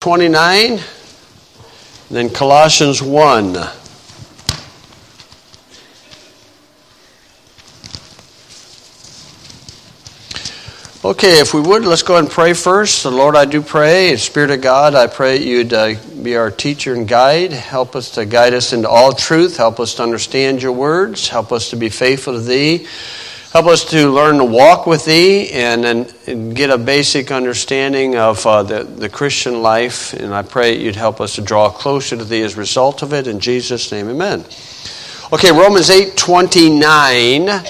29, then Colossians 1. Okay, if we would, let's go ahead and pray first. So Lord, I do pray, Spirit of God, I pray you'd be our teacher and guide. Help us to guide us into all truth. Help us to understand your words. Help us to be faithful to thee. Help us to learn to walk with thee and get a basic understanding of the Christian life. And I pray you'd help us to draw closer to thee as a result of it. In Jesus' name, amen. Okay, Romans 8:29.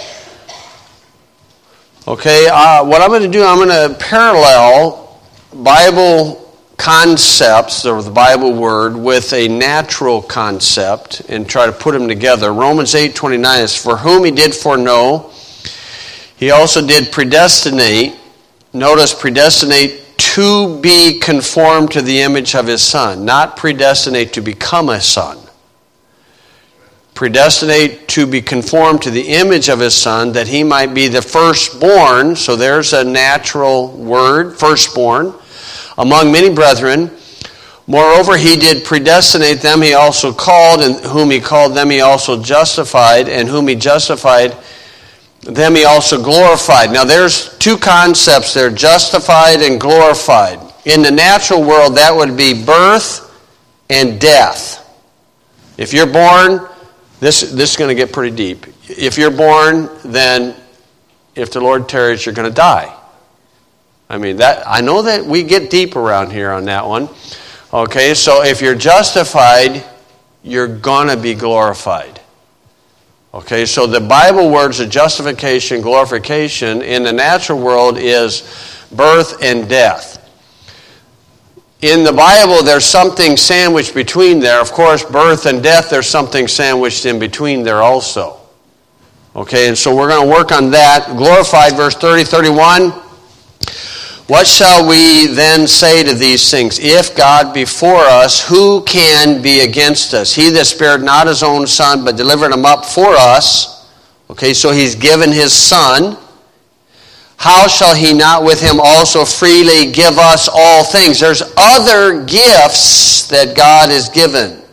Okay, what I'm going to do, I'm going to parallel Bible concepts, or the Bible word, with a natural concept and try to put them together. Romans 8:29 is, for whom he did foreknow, he also did predestinate. Notice, predestinate to be conformed to the image of his Son, not predestinate to become a son. Predestinate to be conformed to the image of his Son, that he might be the firstborn. So there's a natural word, firstborn, among many brethren. Moreover, he did predestinate them, he also called, and whom he called them he also justified, and whom he justified them he also glorified. Now there's two concepts there, justified and glorified. In the natural world, that would be birth and death. If you're born, this is going to get pretty deep. If you're born, then if the Lord tarries, you're going to die. I mean, I know that we get deep around here on that one. Okay, so if you're justified, you're going to be glorified. Okay, so the Bible words of justification, glorification in the natural world is birth and death. In the Bible, there's something sandwiched between there. Of course, birth and death, there's something sandwiched in between there also. Okay, and so we're going to work on that. Glorified, verse 30, 31. What shall we then say to these things? If God be for us, who can be against us? He that spared not his own Son, but delivered him up for us. Okay, so he's given his Son. How shall he not with him also freely give us all things? There's other gifts that God has given.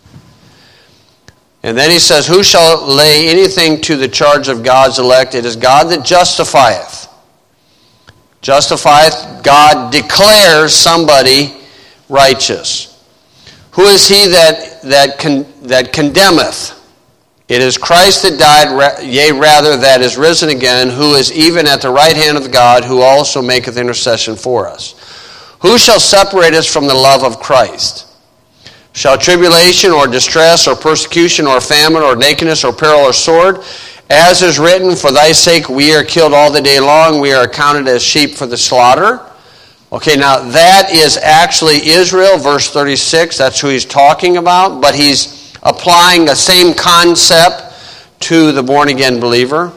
And then he says, who shall lay anything to the charge of God's elect? It is God that justifieth. Justifieth, God declares somebody righteous. Who is he that condemneth? It is Christ that died, yea, rather, that is risen again, who is even at the right hand of God, who also maketh intercession for us. Who shall separate us from the love of Christ? Shall tribulation, or distress, or persecution, or famine, or nakedness, or peril, or sword? As is written, for thy sake we are killed all the day long, we are accounted as sheep for the slaughter. Okay, now that is actually Israel, verse 36, that's who he's talking about, but he's applying the same concept to the born-again believer.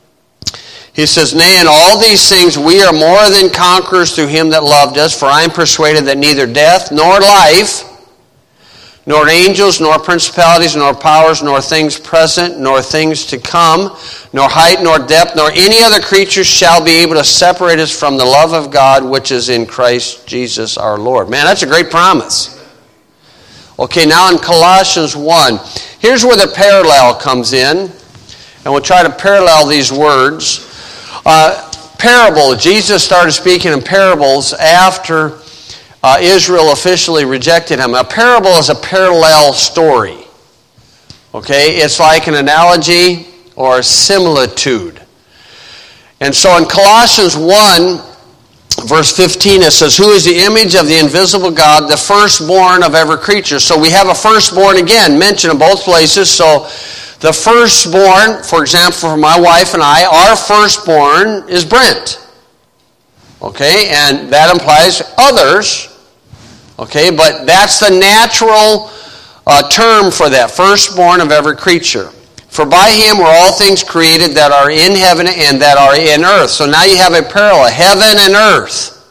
He says, nay, in all these things we are more than conquerors through him that loved us, for I am persuaded that neither death nor life, nor angels, nor principalities, nor powers, nor things present, nor things to come, nor height, nor depth, nor any other creature shall be able to separate us from the love of God which is in Christ Jesus our Lord. Man, that's a great promise. Okay, now in Colossians 1, here's where the parallel comes in, and we'll try to parallel these words. Parable, Jesus started speaking in parables after Israel officially rejected him. A parable is a parallel story. Okay, it's like an analogy or a similitude. And so in Colossians 1, verse 15, it says, who is the image of the invisible God, the firstborn of every creature. So we have a firstborn again, mentioned in both places. So the firstborn, for example, for my wife and I, our firstborn is Brent. Okay, and that implies others. Okay, but that's the natural term for that, firstborn of every creature. For by him were all things created that are in heaven and that are in earth. So now you have a parallel, heaven and earth.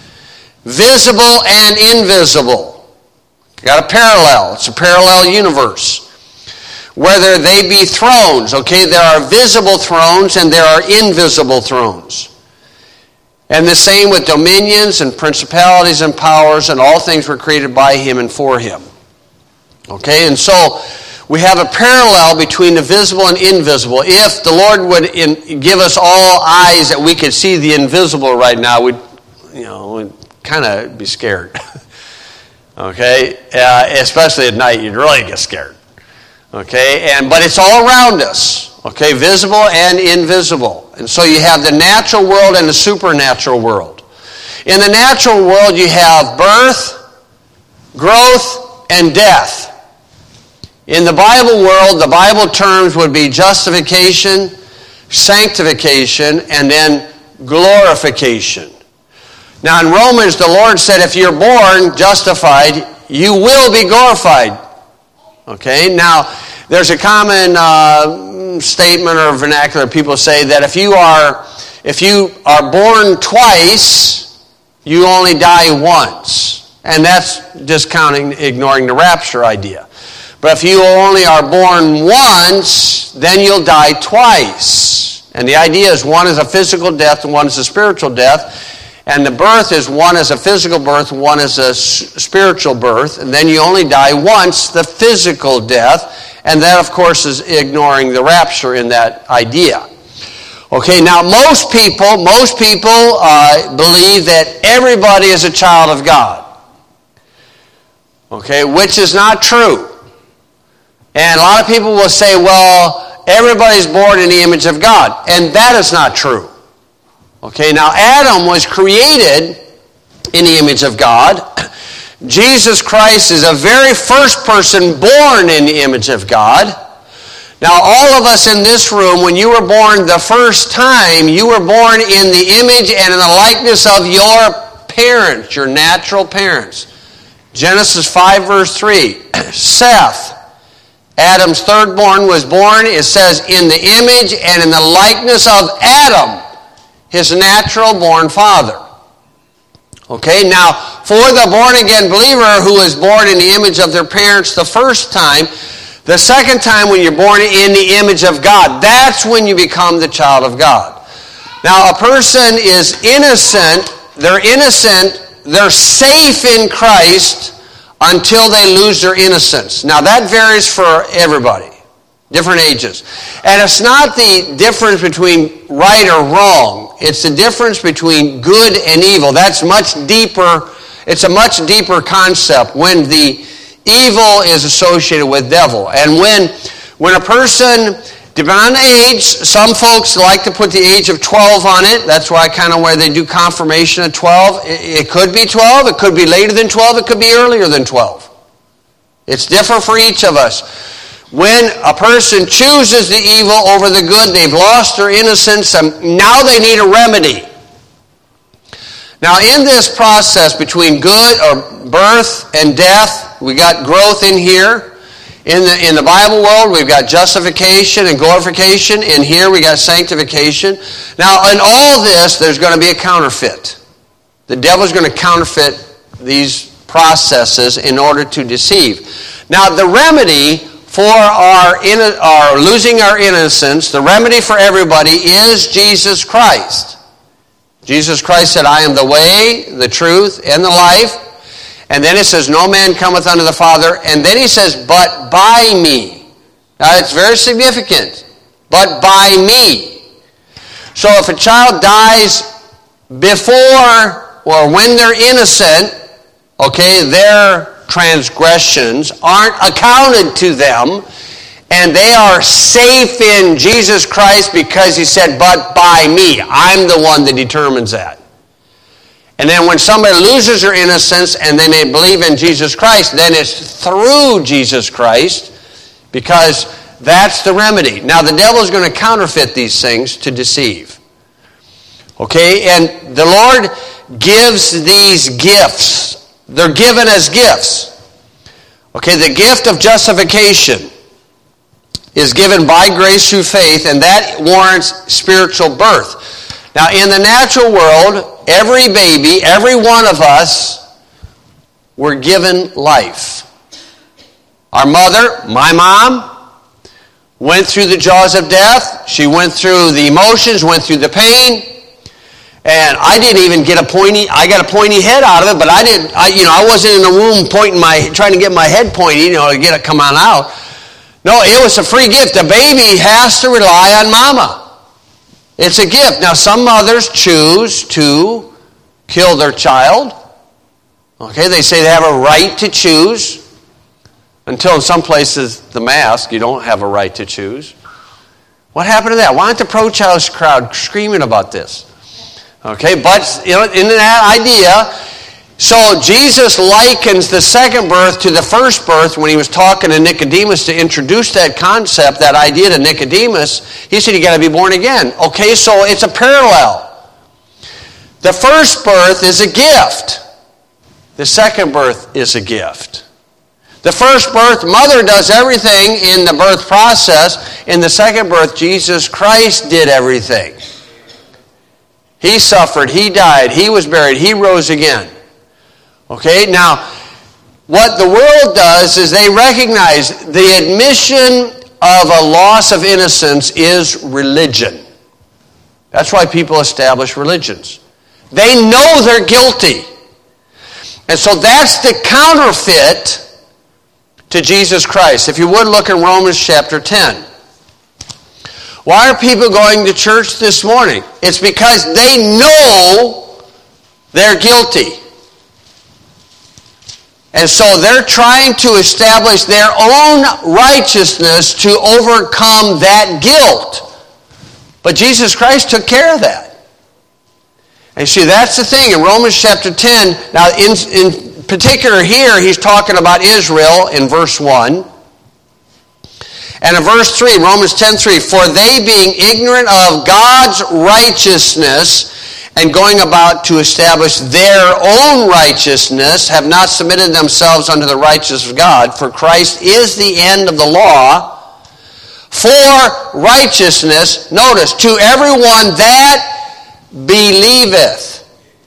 Visible and invisible. You got a parallel. It's a parallel universe. Whether they be thrones, okay, there are visible thrones and there are invisible thrones. And the same with dominions and principalities and powers, and all things were created by him and for him. Okay, and so we have a parallel between the visible and invisible. If the Lord would give us all eyes that we could see the invisible right now, we'd kind of be scared. Okay, especially at night, you'd really get scared. Okay, but it's all around us. Okay, visible and invisible. And so you have the natural world and the supernatural world. In the natural world, you have birth, growth, and death. In the Bible world, the Bible terms would be justification, sanctification, and then glorification. Now in Romans, the Lord said if you're born justified, you will be glorified. Okay, now there's a common statement or vernacular. People say that if you are born twice, you only die once. And that's discounting, ignoring the rapture idea. But if you only are born once, then you'll die twice. And the idea is one is a physical death and one is a spiritual death. And the birth is one is a physical birth, one is a spiritual birth. And then you only die once, the physical death. And that, of course, is ignoring the rapture in that idea. Okay, now most people believe that everybody is a child of God. Okay, which is not true. And a lot of people will say, well, everybody's born in the image of God. And that is not true. Okay, now Adam was created in the image of God. Jesus Christ is the very first person born in the image of God. Now all of us in this room, when you were born the first time, you were born in the image and in the likeness of your parents, your natural parents. Genesis 5 verse 3, Seth, Adam's third born, was born, it says, in the image and in the likeness of Adam, his natural born father. Okay, now, for the born-again believer who is born in the image of their parents the first time, the second time when you're born in the image of God, that's when you become the child of God. Now, a person is innocent, they're safe in Christ until they lose their innocence. Now that varies for everybody, different ages. And it's not the difference between right or wrong. It's the difference between good and evil. That's much deeper. It's a much deeper concept when the evil is associated with devil. And when a person, depending on age, some folks like to put the age of 12 on it. That's why where they do confirmation at 12. It could be 12, it could be later than 12, it could be earlier than 12. It's different for each of us. When a person chooses the evil over the good, they've lost their innocence, and now they need a remedy. Now in this process between good or birth and death, we got growth in here. In the Bible world, we've got justification and glorification. In here, we got sanctification. Now, in all this, there's going to be a counterfeit. The devil's going to counterfeit these processes in order to deceive. Now, the remedy for our losing our innocence, the remedy for everybody is Jesus Christ. Jesus Christ said, I am the way, the truth, and the life. And then it says, no man cometh unto the Father. And then he says, but by me. Now, it's very significant. But by me. So if a child dies before or when they're innocent, okay, their transgressions aren't accounted to them, and they are safe in Jesus Christ because he said, but by me. I'm the one that determines that. And then when somebody loses their innocence and then they believe in Jesus Christ, then it's through Jesus Christ, because that's the remedy. Now the devil is going to counterfeit these things to deceive. Okay, and the Lord gives these gifts. They're given as gifts. Okay, the gift of justification is given by grace through faith, and that warrants spiritual birth. Now, in the natural world, every baby, every one of us, were given life. Our mother, my mom, went through the jaws of death. She went through the emotions, went through the pain. And I didn't even get I got a pointy head out of it, but I wasn't in the room trying to get my head pointy, to get it come on out. No, it was a free gift. The baby has to rely on mama. It's a gift. Now, some mothers choose to kill their child. Okay, they say they have a right to choose. Until in some places, the mask, you don't have a right to choose. What happened to that? Why aren't the pro-choice crowd screaming about this? Okay, but in that idea, so Jesus likens the second birth to the first birth when he was talking to Nicodemus to introduce that concept, that idea to Nicodemus. He said you got to be born again. Okay, so it's a parallel. The first birth is a gift. The second birth is a gift. The first birth, mother does everything in the birth process. In the second birth, Jesus Christ did everything. He suffered, he died, he was buried, he rose again. Okay, now, what the world does is they recognize the admission of a loss of innocence is religion. That's why people establish religions. They know they're guilty. And so that's the counterfeit to Jesus Christ. If you would look in Romans chapter 10. Why are people going to church this morning? It's because they know they're guilty. And so they're trying to establish their own righteousness to overcome that guilt. But Jesus Christ took care of that. And see, that's the thing. In Romans chapter 10, now in particular here, he's talking about Israel in verse 1. And in verse 3, Romans 10:3, for they being ignorant of God's righteousness and going about to establish their own righteousness, have not submitted themselves unto the righteousness of God. For Christ is the end of the law for righteousness, notice, to everyone that believeth.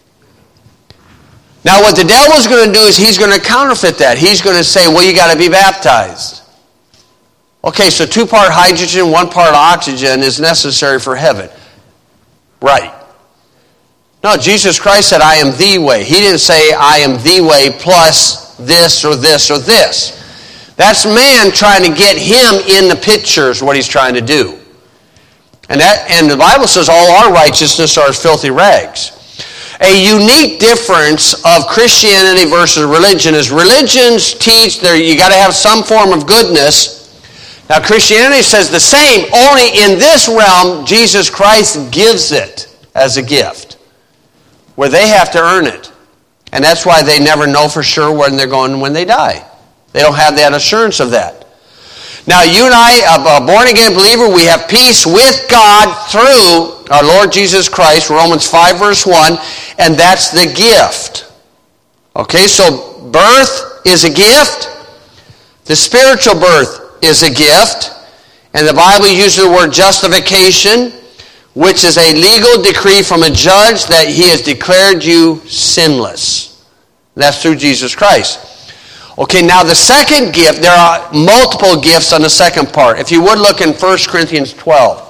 Now what the devil's going to do is he's going to counterfeit that. He's going to say, well, you got to be baptized. Okay, so 2-part hydrogen, 1 part oxygen is necessary for heaven. Right. No, Jesus Christ said, I am the way. He didn't say, I am the way plus this or this or this. That's man trying to get him in the picture is what he's trying to do. And the Bible says all our righteousness are as filthy rags. A unique difference of Christianity versus religion is religions teach that you got to have some form of goodness. Now, Christianity says the same, only in this realm, Jesus Christ gives it as a gift, where they have to earn it. And that's why they never know for sure when they're going when they die. They don't have that assurance of that. Now, you and I, a born-again believer, we have peace with God through our Lord Jesus Christ, Romans 5, verse 1, and that's the gift. Okay, so birth is a gift. The spiritual birth is a gift, and the Bible uses the word justification, which is a legal decree from a judge that he has declared you sinless. That's through Jesus Christ. Okay, now the second gift, there are multiple gifts on the second part. If you would look in 1 Corinthians 12.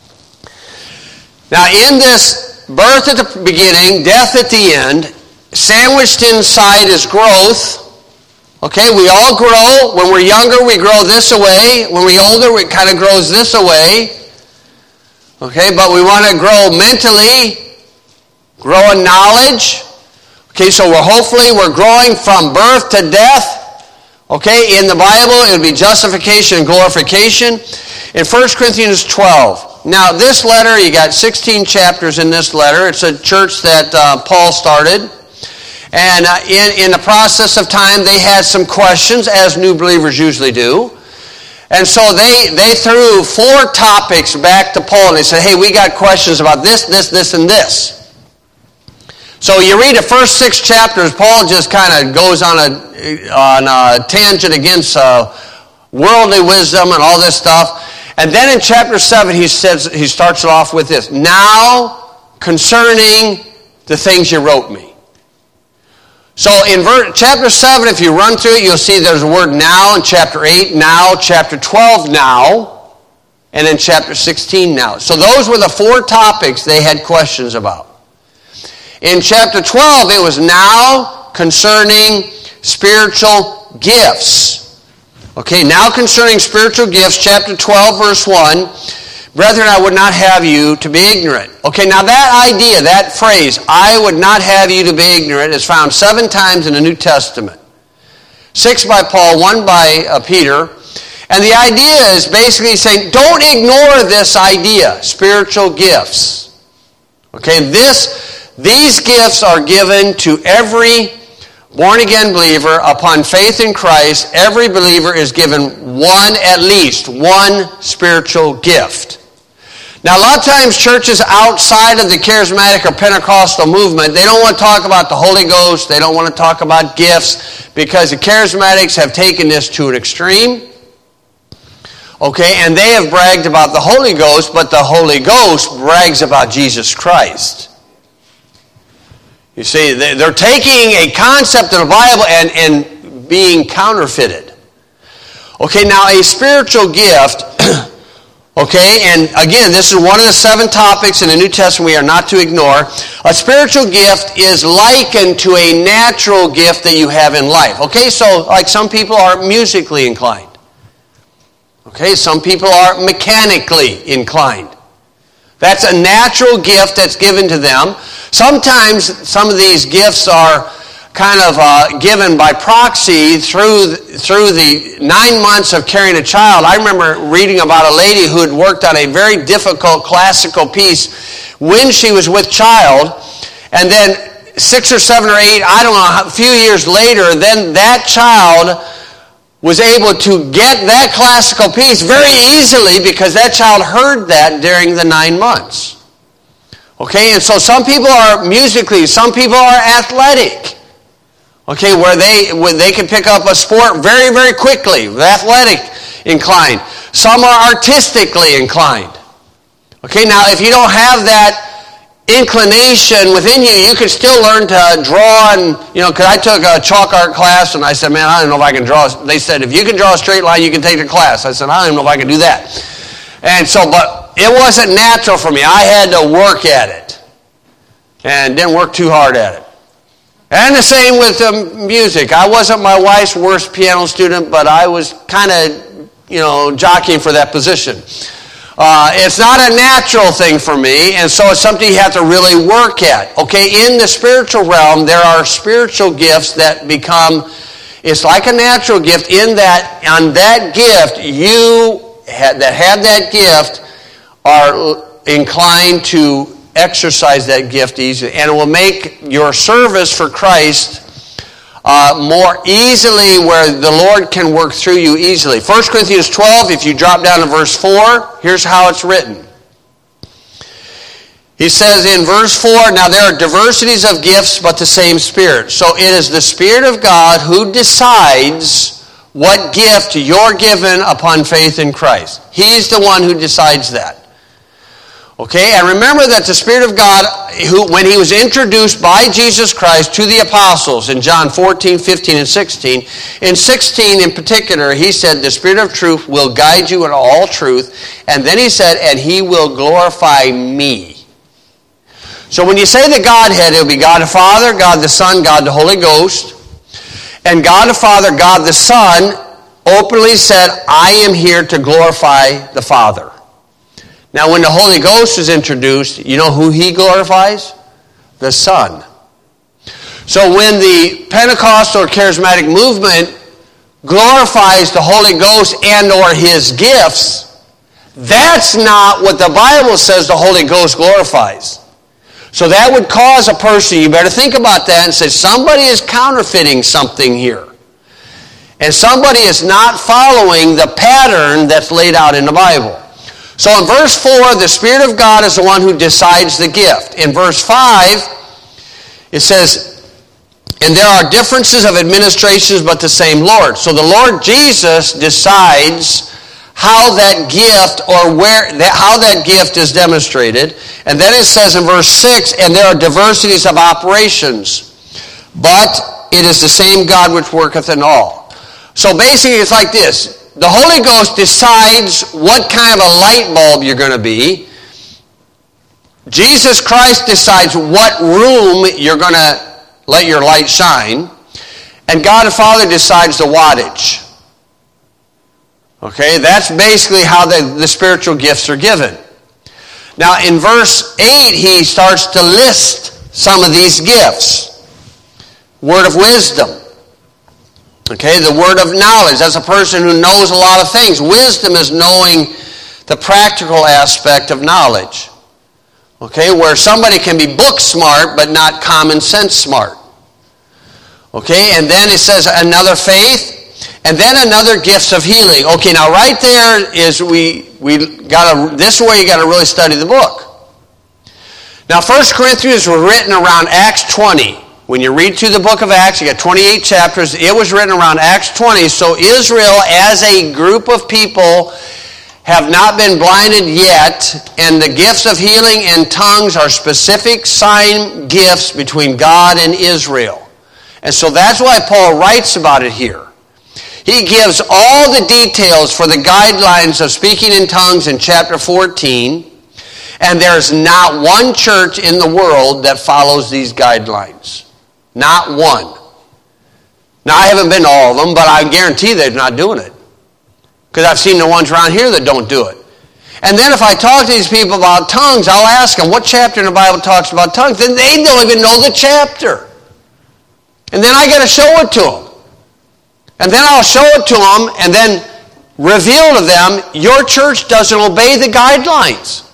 Now in this birth at the beginning, death at the end, sandwiched inside is growth. Okay, we all grow. When we're younger, we grow this away. When we're older, it kind of grows this away. Okay, but we want to grow mentally, grow in knowledge. Okay, so hopefully we're growing from birth to death. Okay, in the Bible, it would be justification and glorification. In 1 Corinthians 12. Now, this letter, you got 16 chapters in this letter. It's a church that Paul started. And in the process of time, they had some questions, as new believers usually do. And so they threw 4 topics back to Paul, and they said, hey, we got questions about this, this, this, and this. So you read the first 6 chapters, Paul just kind of goes on a tangent against worldly wisdom and all this stuff. And then in chapter 7, he starts it off with this. Now, concerning the things you wrote me. So in chapter 7, if you run through it, you'll see there's a word now. In chapter 8, now. Chapter 12, now. And in chapter 16, now. So those were the 4 topics they had questions about. In chapter 12, it was now concerning spiritual gifts. Okay, now concerning spiritual gifts, chapter 12, verse 1. Brethren, I would not have you to be ignorant. Okay, now that idea, that phrase, I would not have you to be ignorant, is found 7 times in the New Testament. 6 by Paul, 1 by Peter. And the idea is basically saying, don't ignore this idea, spiritual gifts. Okay, these gifts are given to every born-again believer upon faith in Christ. Every believer is given at least one spiritual gift. Now, a lot of times churches outside of the charismatic or Pentecostal movement, they don't want to talk about the Holy Ghost. They don't want to talk about gifts because the charismatics have taken this to an extreme. Okay, and they have bragged about the Holy Ghost, but the Holy Ghost brags about Jesus Christ. You see, they're taking a concept of the Bible and being counterfeited. Okay, now a spiritual gift, okay, and again, this is one of the 7 topics in the New Testament we are not to ignore. A spiritual gift is likened to a natural gift that you have in life. Okay, so like some people are musically inclined. Okay, some people are mechanically inclined. That's a natural gift that's given to them. Sometimes some of these gifts are kind of given by proxy through the 9 months of carrying a child. I remember reading about a lady who had worked on a very difficult classical piece when she was with child, and then 6 or 7 or 8, I don't know, a few years later, then that child was able to get that classical piece very easily because that child heard that during the 9 months. Okay, and so some people are musically, some people are athletic. Okay, where they can pick up a sport very, very quickly, athletic inclined. Some are artistically inclined. Okay, now if you don't have that inclination within you, you can still learn to draw, and because I took a chalk art class and I said, man, I don't know if I can draw. They said, if you can draw a straight line, you can take the class. I said, I don't even know if I can do that. And so, but it wasn't natural for me. I had to work at it and didn't work too hard at it. And the same with music. I wasn't my wife's worst piano student, but I was kind of, jockeying for that position. It's not a natural thing for me, and so it's something you have to really work at. Okay, in the spiritual realm, there are spiritual gifts that become, it's like a natural gift in that, on that gift, that have that gift are inclined to exercise that gift easily, and it will make your service for Christ more easily, where the Lord can work through you easily. 1 Corinthians 12, if you drop down to verse 4, here's how it's written. He says in verse 4, now there are diversities of gifts, but the same Spirit. So it is the Spirit of God who decides what gift you're given upon faith in Christ. He's the one who decides that. Okay, and remember that the Spirit of God, when he was introduced by Jesus Christ to the apostles in John 14, 15, and 16, in 16 in particular, he said, the Spirit of truth will guide you in all truth. And then he said, and he will glorify me. So when you say the Godhead, it will be God the Father, God the Son, God the Holy Ghost. And God the Father, God the Son openly said, I am here to glorify the Father. Now, when the Holy Ghost is introduced, you know who he glorifies? The Son. So when the Pentecostal or charismatic movement glorifies the Holy Ghost and or his gifts, that's not what the Bible says the Holy Ghost glorifies. So that would cause a person, you better think about that and say, somebody is counterfeiting something here. And somebody is not following the pattern that's laid out in the Bible. So in verse 4, the Spirit of God is the one who decides the gift. In verse 5, it says, and there are differences of administrations, but the same Lord. So the Lord Jesus decides how that gift how that gift is demonstrated. And then it says in verse 6, and there are diversities of operations, but it is the same God which worketh in all. So basically it's like this. The Holy Ghost decides what kind of a light bulb you're going to be. Jesus Christ decides what room you're going to let your light shine, and God the Father decides the wattage. Okay, that's basically how the spiritual gifts are given. Now, in verse 8, he starts to list some of these gifts. Word of wisdom. Okay, the word of knowledge. That's a person who knows a lot of things. Wisdom is knowing the practical aspect of knowledge. Okay, where somebody can be book smart but not common sense smart. Okay, and then it says another faith. And then another gifts of healing. Okay, now right there is this is where you got to really study the book. Now 1 Corinthians was written around Acts 20. When you read through the book of Acts, you got 28 chapters. It was written around Acts 20. So Israel as a group of people have not been blinded yet, and the gifts of healing and tongues are specific sign gifts between God and Israel. And so that's why Paul writes about it here. He gives all the details for the guidelines of speaking in tongues in chapter 14, and there's not one church in the world that follows these guidelines. Not one. Now, I haven't been to all of them, but I guarantee they're not doing it. Because I've seen the ones around here that don't do it. And then if I talk to these people about tongues, I'll ask them, what chapter in the Bible talks about tongues? Then they don't even know the chapter. And then I got to show it to them. And then I'll show it to them and then reveal to them, your church doesn't obey the guidelines.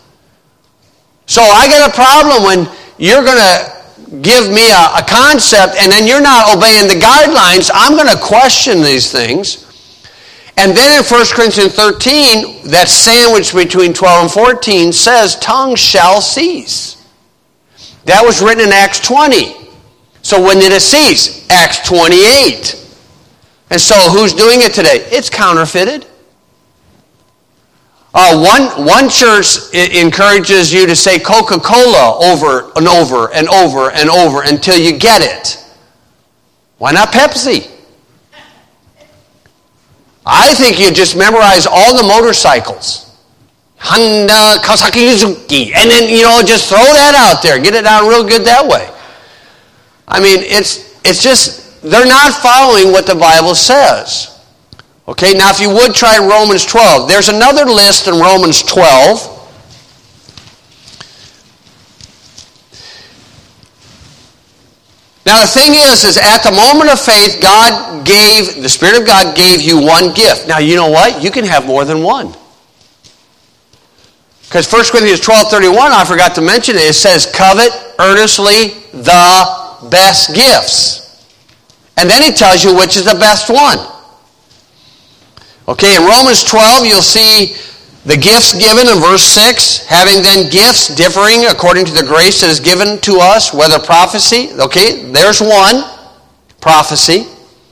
So I got a problem when you're going to give me a concept and then you're not obeying the guidelines. I'm going to question these things. And then in 1 Corinthians 13, that sandwich between 12 and 14 says, tongues shall cease. That was written in Acts 20. So when did it cease? Acts 28. And so who's doing it today? It's counterfeited. One church encourages you to say Coca-Cola over and over and over and over until you get it. Why not Pepsi? I think you just memorize all the motorcycles. Honda, Kawasaki, Suzuki. And then, just throw that out there. Get it down real good that way. I mean, it's just... They're not following what the Bible says. Okay, now if you would try Romans 12. There's another list in Romans 12. Now the thing is at the moment of faith, the Spirit of God gave you one gift. Now you know what? You can have more than one. Because 1 Corinthians 12:31, I forgot to mention it, it says, covet earnestly the best gifts. And then he tells you which is the best one. Okay, in Romans 12, you'll see the gifts given in verse 6. Having then gifts differing according to the grace that is given to us, whether prophecy. Okay, there's one. Prophecy.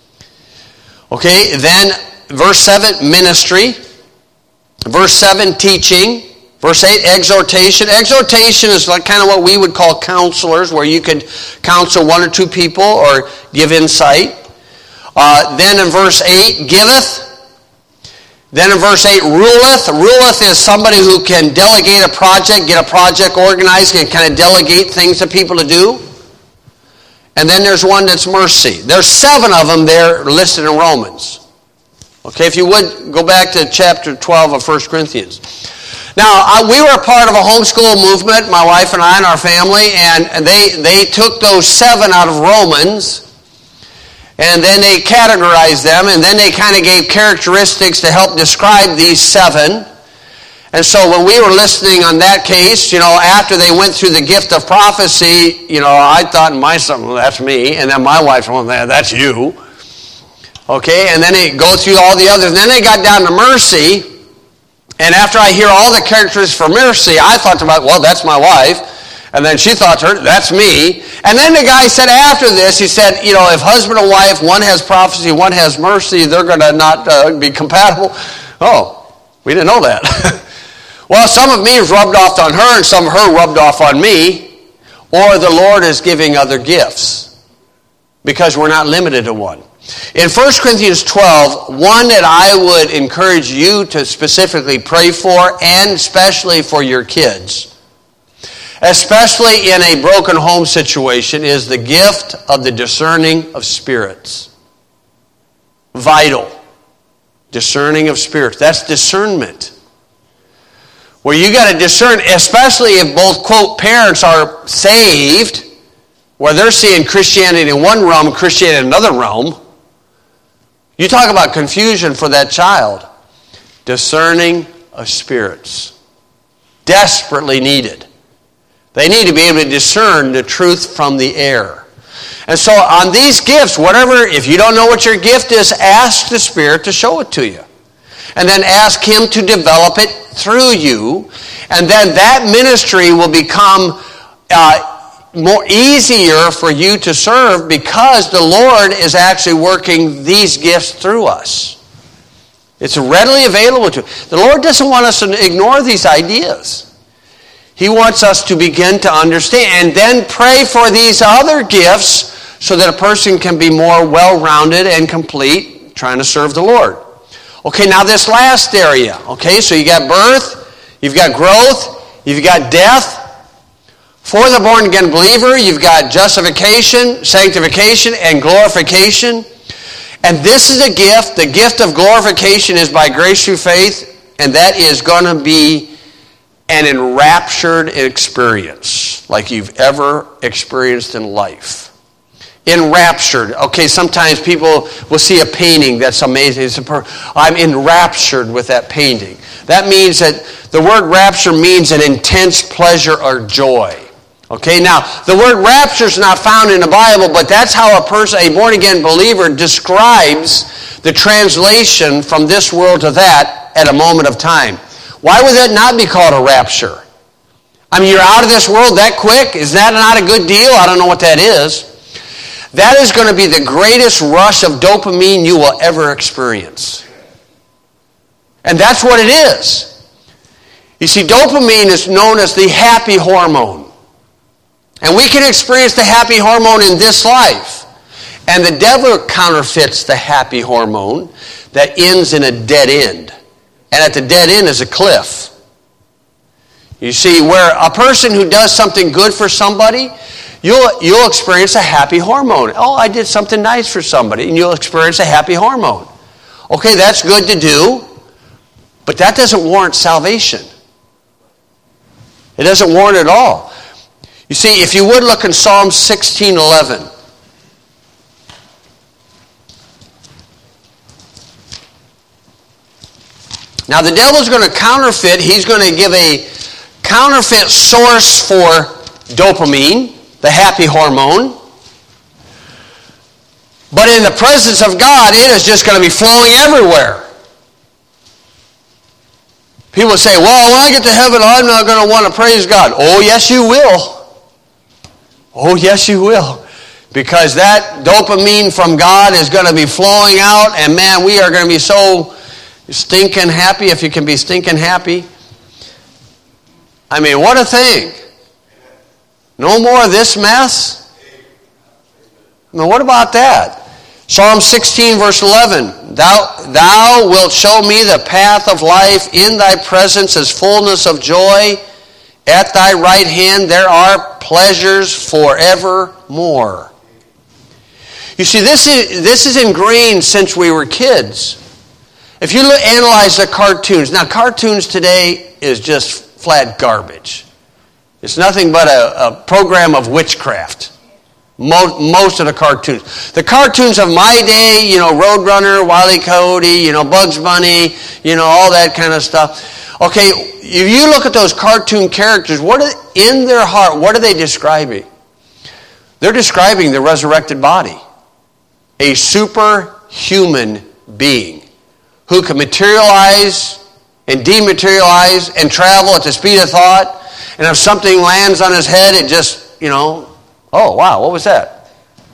Okay, then verse 7, ministry. Verse 7, teaching. Verse 8, exhortation. Exhortation is like kind of what we would call counselors, where you could counsel one or two people or give insight. Then in verse 8, giveth. Then in verse 8, ruleth. Ruleth is somebody who can delegate a project, get a project organized, and kind of delegate things to people to do. And then there's one that's mercy. There's 7 of them there listed in Romans. Okay, if you would, go back to chapter 12 of 1 Corinthians. Now, we were a part of a homeschool movement, my wife and I and our family, and they took those 7 out of Romans, and then they categorized them, and then they kind of gave characteristics to help describe these 7. And so when we were listening on that case, after they went through the gift of prophecy, I thought in myself, well, that's me, and then my wife, well, that's you. Okay, and then they go through all the others, and then they got down to mercy. And after I hear all the characteristics for mercy, I thought to myself, well, that's my wife. And then she thought, that's me. And then the guy said after this, he said, if husband and wife, one has prophecy, one has mercy, they're going to not be compatible. Oh, we didn't know that. Well, some of me is rubbed off on her and some of her rubbed off on me. Or the Lord is giving other gifts. Because we're not limited to one. In 1 Corinthians 12, one that I would encourage you to specifically pray for, and especially for your kids. especially in a broken home situation, is the gift of the discerning of spirits. Vital. Discerning of spirits. That's discernment. Where you got to discern, especially if both, quote, parents are saved, where they're seeing Christianity in one realm and Christianity in another realm. You talk about confusion for that child. Discerning of spirits. Desperately needed. They need to be able to discern the truth from the error. And so on these gifts, whatever, if you don't know what your gift is, ask the Spirit to show it to you. And then ask Him to develop it through you. And then that ministry will become more easier for you to serve because the Lord is actually working these gifts through us. It's readily available to us. The Lord doesn't want us to ignore these ideas. He wants us to begin to understand and then pray for these other gifts so that a person can be more well-rounded and complete trying to serve the Lord. Okay, now this last area. Okay, so you got birth, you've got growth, you've got death. For the born-again believer, you've got justification, sanctification, and glorification. And this is a gift. The gift of glorification is by grace through faith, and that is going to be an enraptured experience like you've ever experienced in life. Enraptured. Okay, sometimes people will see a painting that's amazing. I'm enraptured with that painting. That means that the word rapture means an intense pleasure or joy. Okay, now, the word rapture is not found in the Bible, but that's how a born-again believer describes the translation from this world to that at a moment of time. Why would that not be called a rapture? I mean, you're out of this world that quick? Is that not a good deal? I don't know what that is. That is going to be the greatest rush of dopamine you will ever experience. And that's what it is. You see, dopamine is known as the happy hormone. And we can experience the happy hormone in this life. And the devil counterfeits the happy hormone that ends in a dead end. And at the dead end is a cliff. You see, where a person who does something good for somebody, you'll experience a happy hormone. Oh, I did something nice for somebody, and you'll experience a happy hormone. Okay, that's good to do, but that doesn't warrant salvation. It doesn't warrant it at all. You see, if you would look in Psalm 16:11. Now the devil's going to counterfeit. He's going to give a counterfeit source for dopamine, the happy hormone. But in the presence of God, it is just going to be flowing everywhere. People say, well, when I get to heaven, I'm not going to want to praise God. Oh, yes, you will. Oh, yes, you will. Because that dopamine from God is going to be flowing out, and man, we are going to be so stinking happy, if you can be stinking happy. I mean, what a thing. No more of this mess? I mean, what about that? Psalm 16, verse 11. Thou wilt show me the path of life. In thy presence is fullness of joy. At thy right hand there are pleasures forevermore. You see, this is ingrained since we were kids. If you analyze the cartoons, now cartoons today is just flat garbage. It's nothing but a program of witchcraft. Most of the cartoons. The cartoons of my day, Roadrunner, Wile E. Coyote, Bugs Bunny, all that kind of stuff. Okay, if you look at those cartoon characters, in their heart, what are they describing? They're describing the resurrected body. A superhuman being who can materialize and dematerialize and travel at the speed of thought. And if something lands on his head, it just, oh, wow, what was that?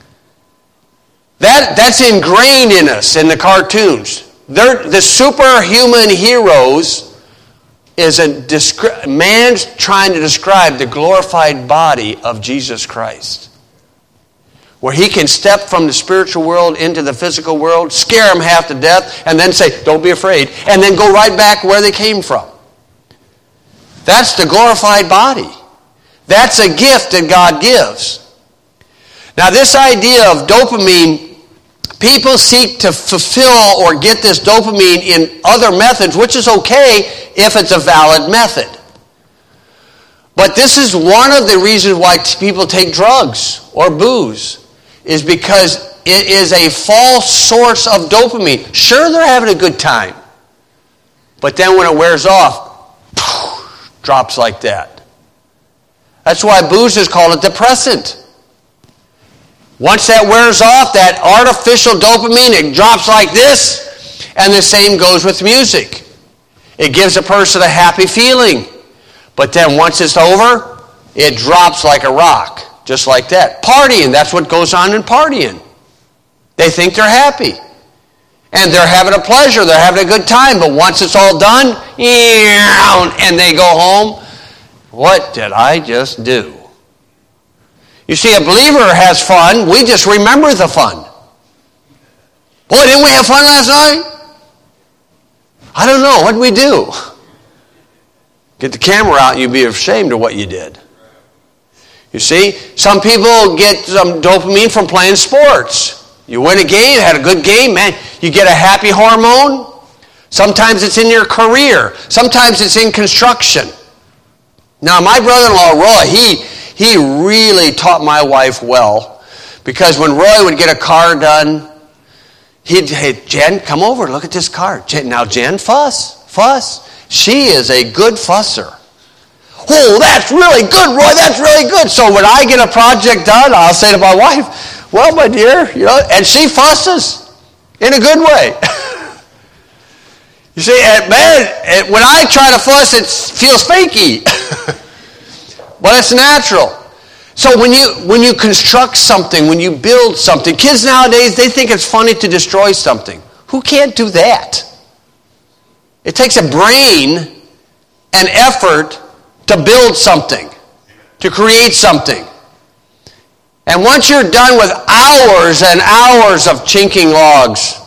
That's ingrained in us in the cartoons. The superhuman heroes is man's trying to describe the glorified body of Jesus Christ. Where he can step from the spiritual world into the physical world, scare them half to death, and then say, don't be afraid, and then go right back where they came from. That's the glorified body. That's a gift that God gives. Now, this idea of dopamine, people seek to fulfill or get this dopamine in other methods, which is okay if it's a valid method. But this is one of the reasons why people take drugs or booze, is because it is a false source of dopamine. Sure, they're having a good time. But then when it wears off, drops like that. That's why booze is called a depressant. Once that wears off, that artificial dopamine, it drops like this, and the same goes with music. It gives a person a happy feeling. But then once it's over, it drops like a rock, just like that. Partying, that's what goes on in partying. They think they're happy. And they're having a pleasure, they're having a good time, but once it's all done, and they go home, what did I just do? You see, a believer has fun. We just remember the fun. Boy, didn't we have fun last night? I don't know. What did we do? Get the camera out and you'd be ashamed of what you did. You see, some people get some dopamine from playing sports. You win a game, had a good game, man. You get a happy hormone. Sometimes it's in your career. Sometimes it's in construction. Now, my brother-in-law, Roy, he really taught my wife well, because when Roy would get a car done, he'd, hey, Jen, come over, look at this car. Jen, fuss. She is a good fusser. Oh, that's really good, Roy, that's really good. So when I get a project done, I'll say to my wife, well, my dear, and she fusses in a good way. You see, man, when I try to fuss, it feels fakey. But it's natural. So when you construct something, when you build something, kids nowadays, they think it's funny to destroy something. Who can't do that? It takes a brain and effort to build something, to create something. And once you're done with hours and hours of chinking logs,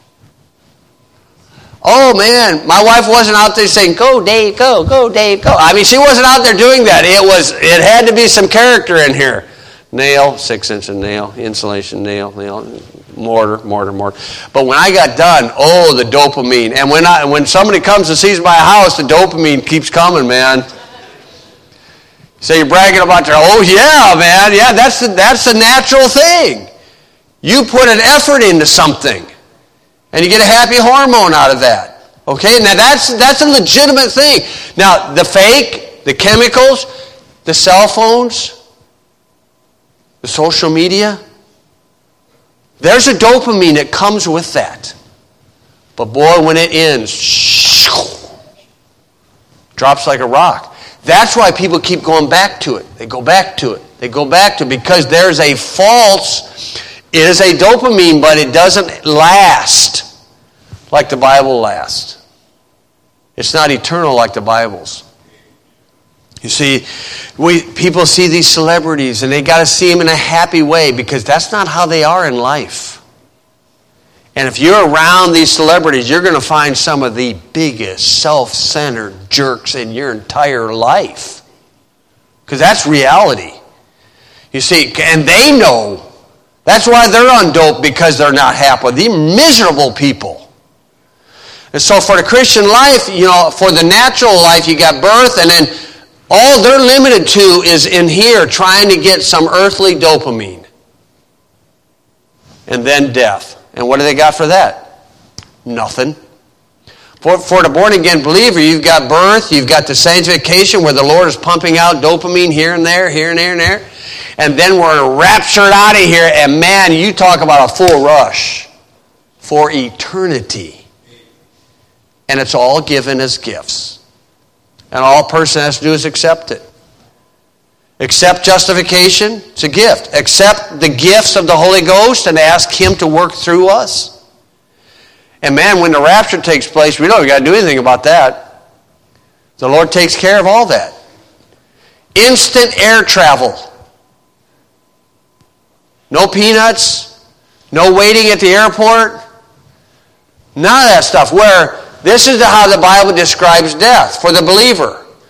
oh man, my wife wasn't out there saying, go Dave, go Dave, go. I mean, she wasn't out there doing that. It had to be some character in here. Nail, 6-inch nail, insulation, nail, mortar. But when I got done, oh, the dopamine. And when somebody comes and sees my house, the dopamine keeps coming, man. So you're bragging about your, oh yeah, man, yeah, that's the natural thing. You put an effort into something, and you get a happy hormone out of that. Okay, now that's a legitimate thing. Now, the fake, the chemicals, the cell phones, the social media, there's a dopamine that comes with that. But boy, when it ends, drops like a rock. That's why people keep going back to it. They go back to it, because there's a false, it is a dopamine, but it doesn't last like the Bible lasts. It's not eternal like the Bible's. You see, people see these celebrities and they got to see them in a happy way, because that's not how they are in life. And if you're around these celebrities, you're going to find some of the biggest self-centered jerks in your entire life. Because that's reality. You see, and they know. That's why they're on dope, because they're not happy. They're miserable people. And so for the Christian life, for the natural life, you got birth, and then all they're limited to is in here trying to get some earthly dopamine. And then death. And what do they got for that? Nothing. For the born-again believer, you've got birth, you've got the sanctification where the Lord is pumping out dopamine here and there, here and there and there. And then we're raptured out of here, and man, you talk about a full rush for eternity. And it's all given as gifts. And all a person has to do is accept it. Accept justification, it's a gift. Accept the gifts of the Holy Ghost and ask Him to work through us. And man, when the rapture takes place, we don't got to do anything about that. The Lord takes care of all that. Instant air travel. No peanuts, no waiting at the airport, none of that stuff. Where this is how the Bible describes death for the believer.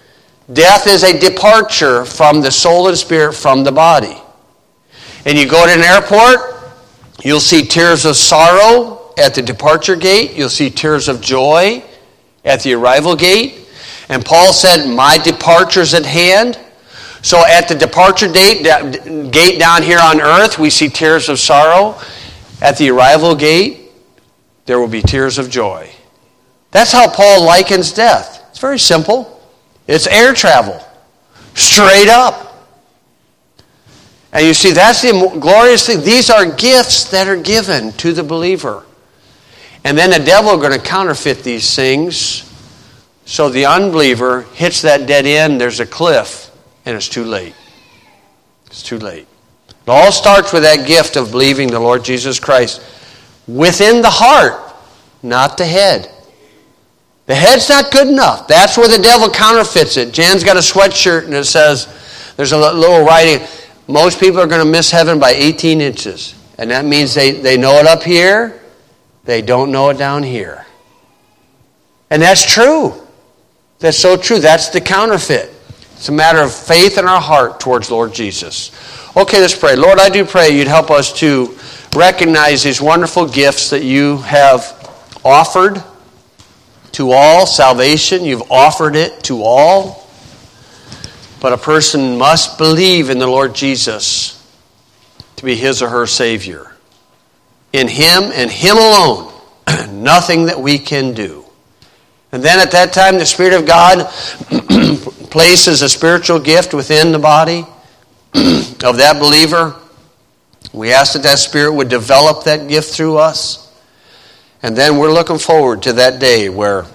Death is a departure from the soul and spirit from the body. And you go to an airport, you'll see tears of sorrow at the departure gate. You'll see tears of joy at the arrival gate. And Paul said, my departure's at hand. So at the departure gate down here on earth, we see tears of sorrow. At the arrival gate, there will be tears of joy. That's how Paul likens death. It's very simple. It's air travel. Straight up. And you see, that's the glorious thing. These are gifts that are given to the believer. And then the devil is going to counterfeit these things. So the unbeliever hits that dead end, there's a cliff, and it's too late. It's too late. It all starts with that gift of believing the Lord Jesus Christ within the heart, not the head. The head's not good enough. That's where the devil counterfeits it. Jan's got a sweatshirt and it says, there's a little writing, most people are going to miss heaven by 18 inches. And that means they know it up here, they don't know it down here. And that's true. That's so true. That's the counterfeit. It's a matter of faith in our heart towards Lord Jesus. Okay, let's pray. Lord, I do pray you'd help us to recognize these wonderful gifts that you have offered to all. Salvation, you've offered it to all. But a person must believe in the Lord Jesus to be his or her Savior. In him and him alone, nothing that we can do. And then at that time, the Spirit of God places a spiritual gift within the body of that believer. We ask that that Spirit would develop that gift through us. And then we're looking forward to that day where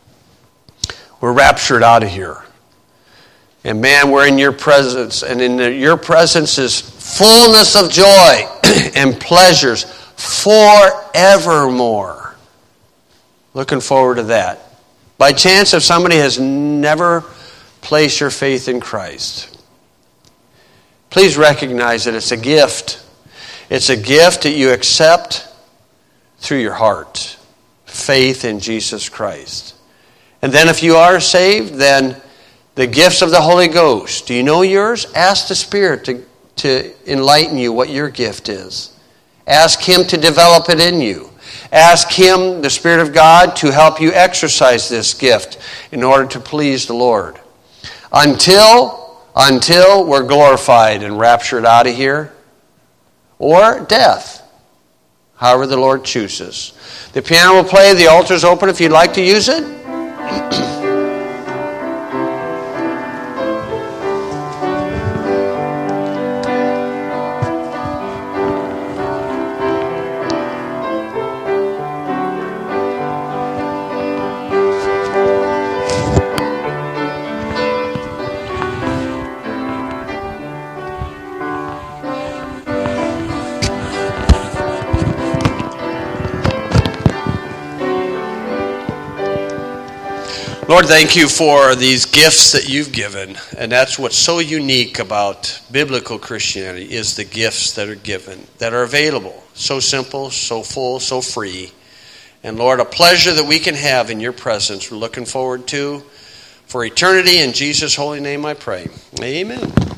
we're raptured out of here. And man, we're in your presence. And in your presence is fullness of joy and pleasures forevermore. Looking forward to that. By chance, if somebody has never placed your faith in Christ, please recognize that it's a gift. It's a gift that you accept through your heart. Faith in Jesus Christ. And then if you are saved, then the gifts of the Holy Ghost. Do you know yours? Ask the Spirit to enlighten you what your gift is. Ask Him to develop it in you. Ask Him, the Spirit of God, to help you exercise this gift in order to please the Lord. Until we're glorified and raptured out of here, or death, however the Lord chooses. The piano will play, the altar's open if you'd like to use it. Lord, thank you for these gifts that you've given. And that's what's so unique about biblical Christianity is the gifts that are given, that are available. So simple, so full, so free. And Lord, a pleasure that we can have in your presence. We're looking forward to for eternity. In Jesus' holy name I pray. Amen.